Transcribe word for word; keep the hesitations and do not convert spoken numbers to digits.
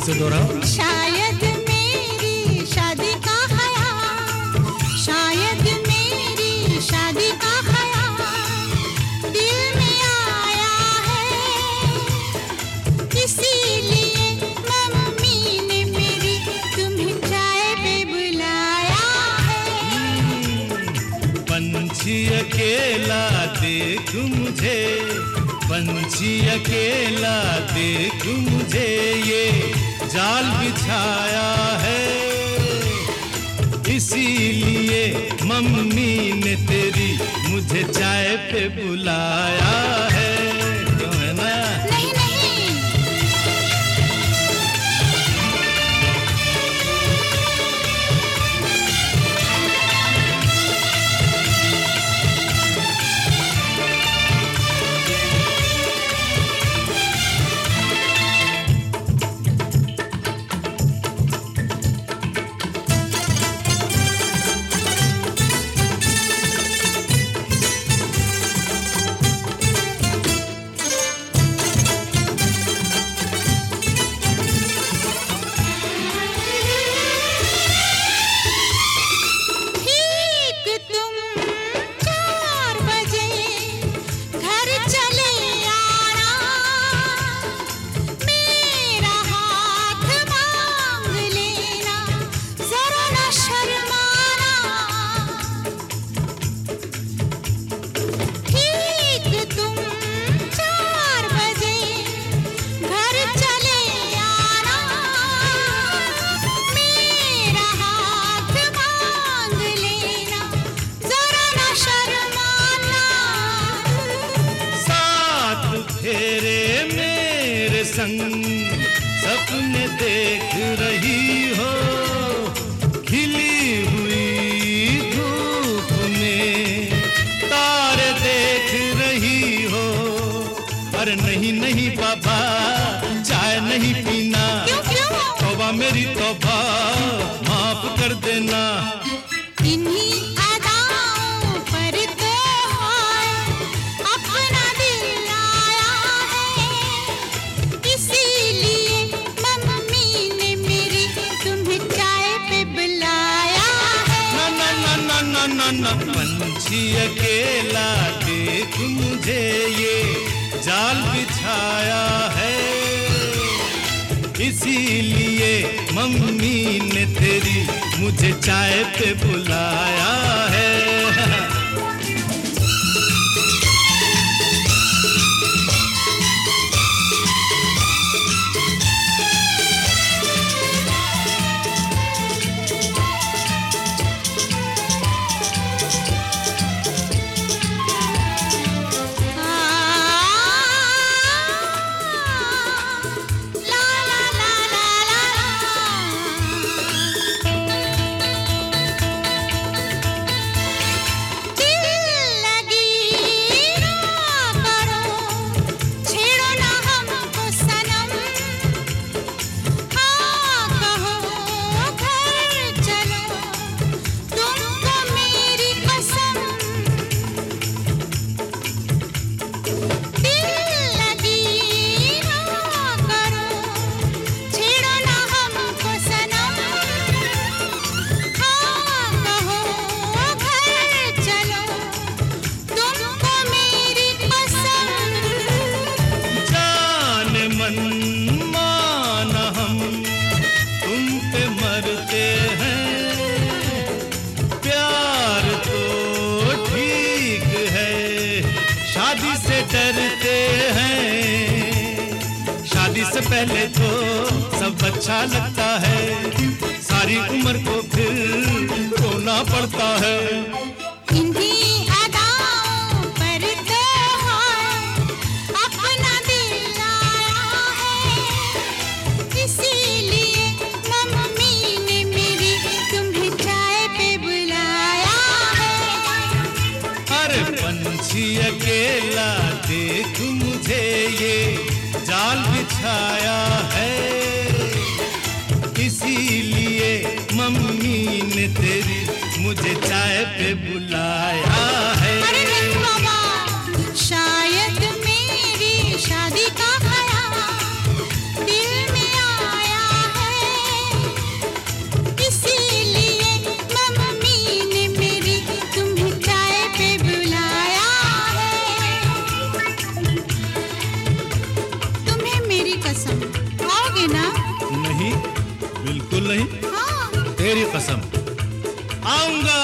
से दोहराओ। शायद मेरी शादी का ख्याल, शायद मेरी शादी का ख्याल दिल में आया है, इसीलिए मम्मी ने मेरी तुम्हें चाय पे बुलाया है। पंछी अकेला देख मुझे, पंछी अकेला देख मुझे, ये जाल बिछाया है, इसीलिए मम्मी ने तेरी मुझे चाय पे बुलाया है। क्यों है ना? नहीं नहीं, संग सपने देख रही हो, खिली हुई धूप में तारे देख रही हो। अरे नहीं नहीं बाबा, चाय नहीं पीना। क्यों क्यों? तौबा मेरी तौबा, माफ कर देना। इन्हीं अदाओं पर तो अपना दिल आया है, इसीलिए मम्मी ने मेरी तुम्हें चाय पे बुलाया है। ना ना ना ना ना ना ना, पंछी अकेला देख मुझे, ये जाल बिछाया है, इसीलिए मम्मी ने तेरी मुझे चाय पे बुलाया है। माना हम तुम पे मरते हैं, प्यार तो ठीक है, शादी से डरते हैं। शादी से पहले तो सब अच्छा लगता है, सारी उम्र को फिर रोना पड़ता है। पंछी अकेला देख मुझे, ये जाल बिछाया है, इसीलिए मम्मी ने तेरी मुझे चाय पे बुलाया है। अरे नहीं बाबा, शायद मेरी शादी का ख्याल दिल में आया ना? नहीं, बिल्कुल नहीं। हाँ। तेरी कसम, आऊंगा